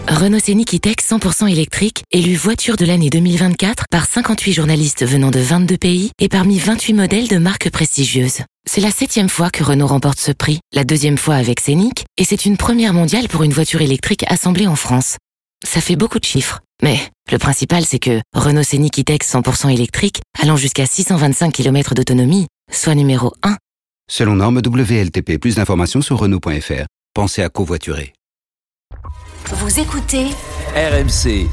Renault Scénic E-Tech 100% électrique, élu voiture de l'année 2024 par 58 journalistes venant de 22 pays et parmi 28 modèles de marques prestigieuses. C'est la 7e fois que Renault remporte ce prix, la 2e fois avec Scénic, et c'est une première mondiale pour une voiture électrique assemblée en France. Ça fait beaucoup de chiffres, mais le principal c'est que Renault Scénic E-Tech 100% électrique, allant jusqu'à 625 km d'autonomie, soit numéro 1. Selon norme WLTP, plus d'informations sur Renault.fr. Pensez à covoiturer. Vous écoutez RMC.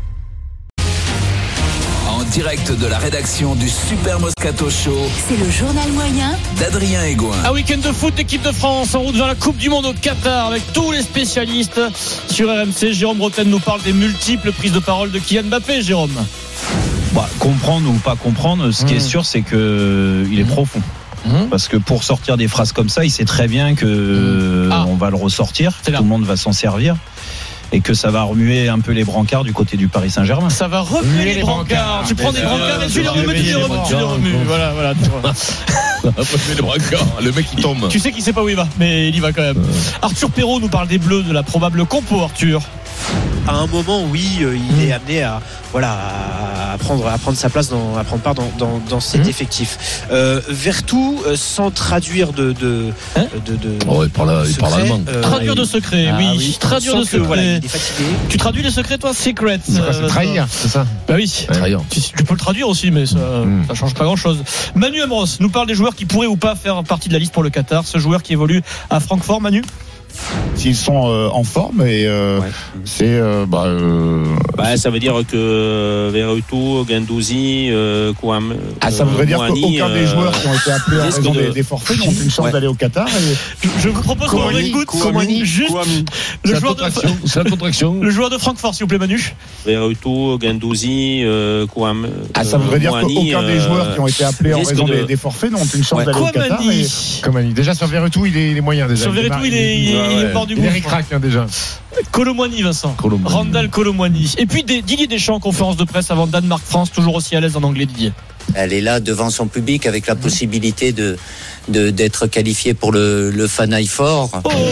En direct de la rédaction du Super Moscato Show. C'est le journal moyen d'Adrien Egoin. Un week-end de foot, équipe de France en route vers la Coupe du Monde au Qatar avec tous les spécialistes sur RMC. Jérôme Bretagne nous parle des multiples prises de parole de Kylian Mbappé. Jérôme. Comprendre ou pas comprendre, ce qui est sûr, c'est qu'il est profond. Parce que pour sortir des phrases comme ça, il sait très bien que on va le ressortir, tout le monde va s'en servir et que ça va remuer un peu les brancards du côté du Paris Saint-Germain. Ça va remuer les brancards. Tu prends des brancards et tu les remues. Voilà. Les brancards, le mec il tombe. Tu sais qu'il sait pas où il va, mais il y va quand même. Arthur Perrault nous parle des Bleus, de la probable compo. Arthur. À un moment, oui, il est amené à prendre sa place, à prendre part dans cet effectif. Vertu, sans traduire de il parle allemand. Traduire de secret, oui. Traduire de secret. Voilà, il est fatigué. Tu traduis les secrets, toi, secret. C'est trahir, c'est ça. Bah oui. Trahir. Tu peux le traduire aussi, mais ça change pas grand-chose. Manu Amros nous parle des joueurs qui pourraient ou pas faire partie de la liste pour le Qatar. Ce joueur qui évolue à Francfort, Manu. S'ils sont en forme et c'est ça veut dire que Verretou, Guendouzi, Kouam. Ça voudrait dire qu'aucun des joueurs qui ont été appelés en raison des forfaits n'ont une chance d'aller au Qatar. Je vous propose qu'on écoute juste le joueur de Francfort, s'il vous plaît, Manu. Verretou, Guendouzi, Kouam. Ça voudrait dire qu'aucun des joueurs qui ont été appelés en raison des forfaits n'ont une chance d'aller au Qatar. Kouamani. Déjà sur Verretou, il est moyen déjà. Sur Verretou, il est bord du gouffre. Il est ric-rac déjà. Colomboigny, Vincent. Randall Colomboigny. Et puis Didier Deschamps en conférence de presse avant Danemark-France, toujours aussi à l'aise en anglais, Didier. Elle est là devant son public avec la possibilité d'être qualifiée pour le Final Four.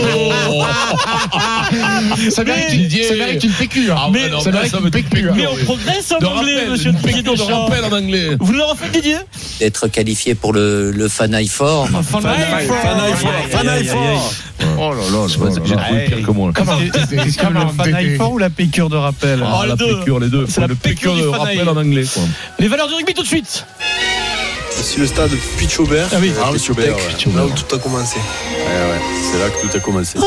Ça mérite une PQ. Mais on progresse en anglais, monsieur Didier Deschamps. En anglais. Vous le refaites, Didier ? D'être qualifié pour le Final Four. Final Four. Oh là là, j'ai trouvé pire que moi. Qu'est-ce que le Final Four ou la piqûre de rappel ? Les deux. C'est la piqûre de rappel en anglais. Les valeurs du rugby tout de suite. C'est le stade Puig-Aubert. Ah oui, là où tout a commencé. Ouais, c'est là que tout a commencé.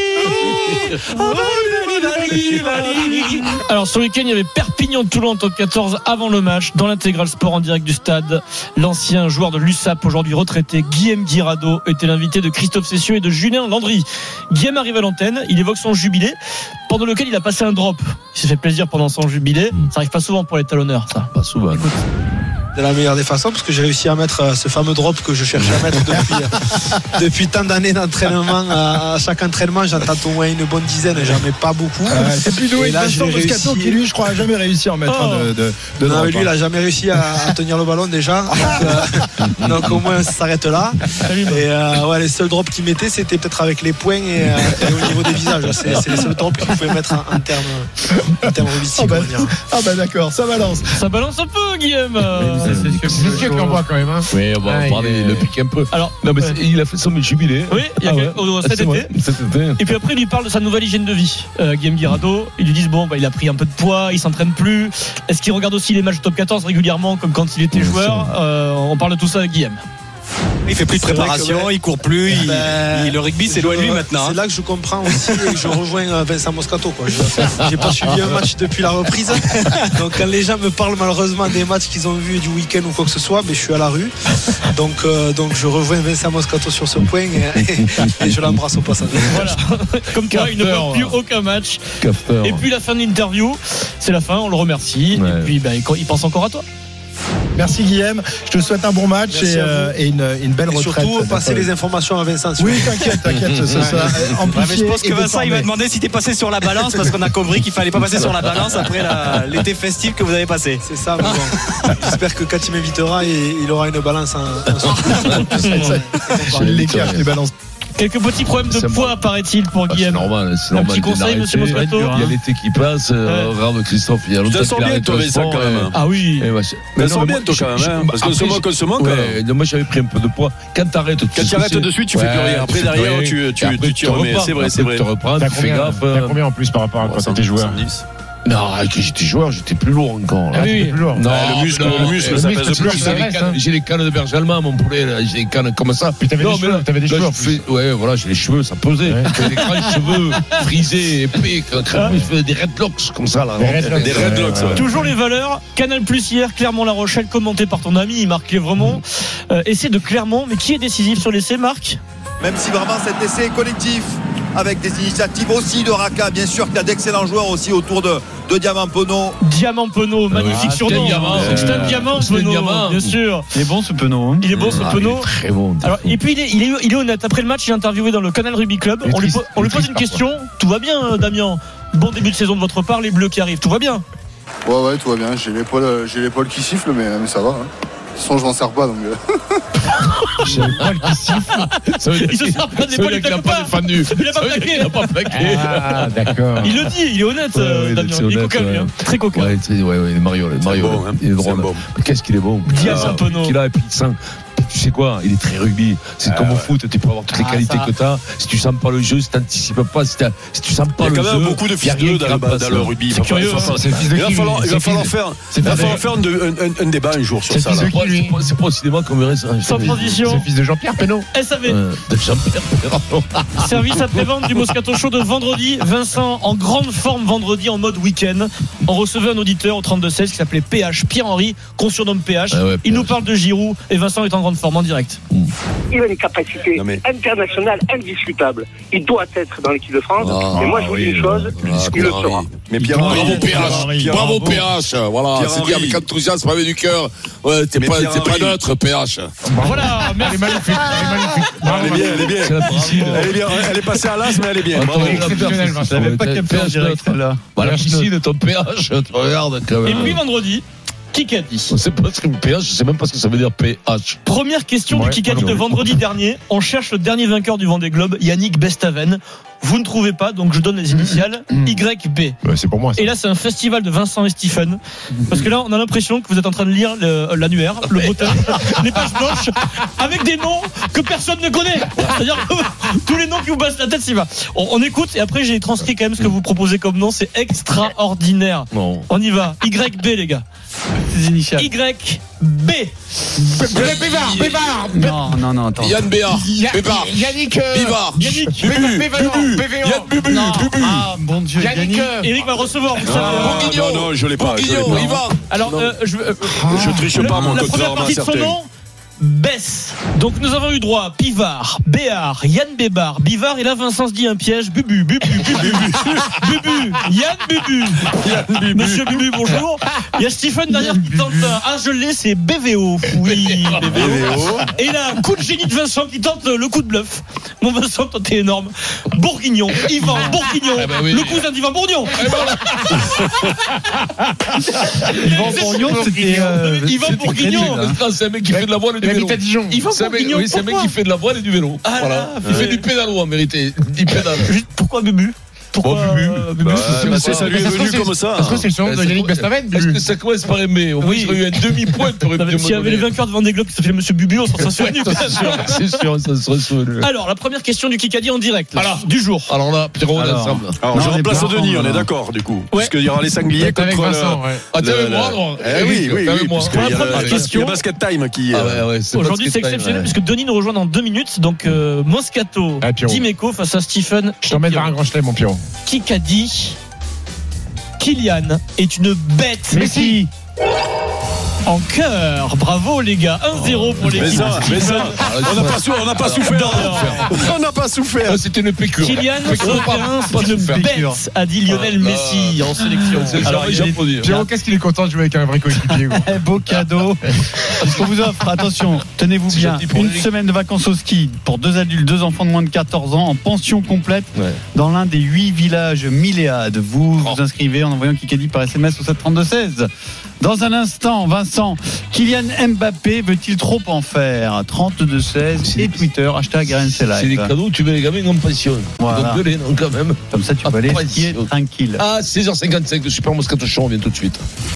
Alors ce week-end il y avait Perpignan-Toulon en top 14 avant le match. Dans l'intégral sport en direct du stade, l'ancien joueur de l'USAP, aujourd'hui retraité, Guillaume Guirado, était l'invité de Christophe Cessieux et de Julien Landry. Guillaume arrive à l'antenne, il évoque son jubilé pendant lequel il a passé un drop. Il s'est fait plaisir pendant son jubilé. Ça arrive pas souvent pour les talonneurs, ça. Pas souvent. Écoute. De la meilleure des façons, parce que j'ai réussi à mettre ce fameux drop que je cherchais à mettre depuis tant d'années d'entraînement. À chaque entraînement, j'entends au moins une bonne dizaine, j'en mets pas beaucoup. C'est plus doué que Vincent Moscato qui, lui, je crois, a jamais réussi à en mettre de non, mais lui, il a jamais réussi à tenir le ballon déjà. Donc au moins, ça s'arrête là. Et les seuls drops qu'il mettait, c'était peut-être avec les poings et au niveau des visages. C'est les seuls drops qu'il pouvait mettre en termes rubistiques. D'accord, ça balance. Ça balance un peu, Guillaume. C'est sûr qu'on voit quand même. Oui, on va parler, le pique un peu. Alors, non, mais il a fait son jubilé. Oui, cet été. Et puis après, il lui parle de sa nouvelle hygiène de vie. Guillaume Guirado, ils lui disent il a pris un peu de poids, il s'entraîne plus. Est-ce qu'il regarde aussi les matchs top 14 régulièrement, comme quand il était joueur? On parle de tout ça avec Guillaume. Il fait plus de préparation, il court plus, le rugby c'est loin de lui maintenant. C'est là que je comprends aussi et que je rejoins Vincent Moscato. J'ai pas suivi un match depuis la reprise. Donc quand les gens me parlent malheureusement des matchs qu'ils ont vus du week-end ou quoi que ce soit, je suis à la rue. Donc je rejoins Vincent Moscato sur ce point et je l'embrasse au passage. Voilà. Comme toi, il ne voit plus aucun match. Et puis la fin de l'interview, c'est la fin, on le remercie. Et puis il pense encore à toi. Merci Guillaume, je te souhaite un bon match et une belle retraite. Surtout passer les informations à Vincent. Oui, t'inquiète, c'est ça. Mais je pense que Vincent il va demander si t'es passé sur la balance parce qu'on a compris qu'il fallait pas passer sur la balance après l'été festif que vous avez passé. C'est ça, mais bon. J'espère que quand il m'invitera, il aura une balance en l'écart, les balances. Quelques petits problèmes de poids, paraît-il, pour Guillaume. C'est normal. Un petit conseil, monsieur Moscato. Il y a l'été qui passe. Regarde Christophe, il y a longtemps qu'il arrête le sport. Ah oui. Mais ça sent bien, toi, quand même. Parce que ce manque. Moi, j'avais pris un peu de poids. Quand t'arrêtes de suite, tu fais plus rien. Après, derrière, tu remets. C'est vrai. Tu te reprends, tu fais gaffe. T'as combien en plus par rapport à quand t'étais joueur? Non, quand j'étais joueur, j'étais plus lourd encore. Ah oui, plus lourd. Non, le muscle, ça pèse plus. J'ai les cannes de berger allemand, mon poulet. J'ai les cannes comme ça. Puis t'avais des cheveux. Ouais, voilà, j'ai les cheveux, ça pesait. J'avais des grands cheveux frisés, épais. Je faisais des redlocks comme ça, là. Des redlocks. Toujours les valeurs. Canal Plus hier, Clermont-La Rochelle, commenté par ton ami Marc Lévremont. Essai de Clermont, mais qui est décisif sur l'essai, Marc? Même si vraiment cet essai est collectif, avec des initiatives aussi de Raka, bien sûr qu'il y a d'excellents joueurs aussi autour de Diamant Penaud. Diamant Penaud, magnifique surnom. C'est un diamant, Penaud, bien sûr. Il est bon ce Penaud. Il est bon ce Penaud. Très bon. Alors, et puis il est honnête. Après le match, il est interviewé dans le Canal Rugby Club. On lui pose une question. Tout va bien, Damien? Bon début de saison de votre part, les Bleus qui arrivent. Tout va bien? Ouais, tout va bien. J'ai l'épaule qui siffle, mais ça va. De toute façon, je m'en sers pas, donc. J'ai l'épaule qui siffle. Il se sert pas de l'épaule, il n'a pas défendu. Il n'a pas plaqué. Ah, d'accord. Il le dit, il est honnête, Damien. Il est coquin, très coquin. Ouais, Mario, il est drôle. Mais qu'est-ce qu'il est bon. Diamant Penaud. Qu'il a, et puis il sent. Tu sais quoi, il est très rugby. C'est comme au foot, tu peux avoir toutes les qualités que tu as. Si tu sens pas le jeu, si tu n'anticipes pas, si tu sens pas le jeu. Il y a quand même beaucoup de fils d'eux dans le rugby. C'est curieux. Il va falloir faire un débat un jour sur ça. C'est pas aussi débat qu'on verrait ça. Sans transition. C'est le fils de Jean-Pierre Penaud. SAV. De Jean-Pierre Penaud. Service après-vente du Moscato Show de vendredi. Vincent en grande forme vendredi en mode week-end. On recevait un auditeur au 32-16 qui s'appelait PH, Pierre-Henri, qu'on surnomme PH. Il nous parle de Giroud et Vincent est en grande forme en direct. Il a une capacité internationale indiscutable. Il doit être dans l'équipe de France. Et moi, je vous dis une chose, il le sera. Mais Bravo PH. Voilà, c'est dit avec enthousiasme, avec du cœur. Ouais, t'es pas neutre, PH. Voilà, merci. Elle est magnifique. Elle est bien. C'est la piscine. Elle est passée à l'as, mais elle est bien. Je savais pas qu'elle peut en direct là. La piscine, ton PH, tu regardes quand même. Et puis vendredi, Kikadi. On sait pas ce que PH, je sais même pas ce que ça veut dire PH. Première question du Kikadi de vendredi dernier. On cherche le dernier vainqueur du Vendée Globe, Yannick Bestaven. Vous ne trouvez pas, donc je donne les initiales. YB. Ouais, c'est pour moi. Ça. Et là, c'est un festival de Vincent et Stephen. Parce que là, on a l'impression que vous êtes en train de lire l'annuaire, le bottin, les pages blanches, avec des noms que personne ne connaît. C'est-à-dire que tous les noms qui vous passent la tête, s'y va. On écoute et après, j'ai transcrit quand même ce que vous proposez comme nom. C'est extraordinaire. Non. On y va. YB, les gars. Ses initiales. YB. Bévard. Non, attends. Yann Béard. Bévard. Yannick. Bivard. Yannick. Yann Bubu. Ah, bon Dieu. Yannick. Eric va recevoir. Vous savez. Non, je l'ai pas. Yvan. Alors, Je triche pas, mon la code première partie de son nom, Bess. Donc nous avons eu droit à Pivard, Béard, Yann Bébar, Bivard et là Vincent se dit un piège. Bubu. Yann Bubu. Monsieur Bubu, bonjour. Il y a Stephen derrière qui tente je l'ai, c'est BVO. Oui, BVO. Et là, coup de génie de Vincent qui tente le coup de bluff. Mon Vincent, toi t'es énorme. Bourguignon, Yvan Bourguignon. Le cousin d'Yvan Bourguignon. Yvan Bourguignon, c'était Yvan Bourguignon. C'est un mec qui fait de la voile et du vélo. C'est un mec qui fait de la voile et du vélo. Voilà. Il fait du pédalo en vérité. Il pédale. Pourquoi Bubu? Pourquoi Bubu? Ça lui est venu comme ça. Est-ce que c'est le son de Yannick Bestaven? Est-ce que ça commence par aimer? Au moins, il y a eu un demi-point. S'il y avait les vainqueurs de Vendée Globe qui s'appelaient Monsieur Bubu, on s'en serait souvenu. C'est sûr, ça serait souvenu. Alors, la première question du Kikadi en direct. Du jour. Alors là, Pierrot, on est ensemble. Alors, je remplace Denis, on est d'accord, du coup. Parce qu'il y aura les sangliers contre Vincent. Ah, t'es avec moi? Oui. Parce qu'il y a Basket Time qui. Aujourd'hui, c'est exceptionnel puisque Denis nous rejoint dans 2 minutes. Donc, Moscato, Dimeco face à Stephen. Je t'emmène vers un grand chelem, mon Pierrot. Kikadi. Kylian est une bête. Messi. En cœur, bravo les gars, 1-0 pour l'équipe. Mais ça, on n'a pas souffert. On n'a pas souffert. C'était une pécure. Kylian sur le terrain, c'est une bête, a dit Lionel Messi en sélection. Alors, Pierrot, qu'est-ce qu'il est content de jouer avec un vrai coéquipier. Beau cadeau. Ce qu'on vous offre, attention, tenez-vous bien, une semaine de vacances au ski pour 2 adultes, 2 enfants de moins de 14 ans en pension complète dans l'un des 8 villages Milléades. Vous vous inscrivez en envoyant Kikadi par SMS au 732-16. Dans un instant, Vincent, Kylian Mbappé veut-il trop en faire? 32-16 et Twitter, #RNC Live. C'est des cadeaux, tu mets les gamins en pression. Voilà. Donc, non, quand même. Comme ça, tu peux aller skier tranquille. 16h55, le Super Moscato Show, on revient tout de suite.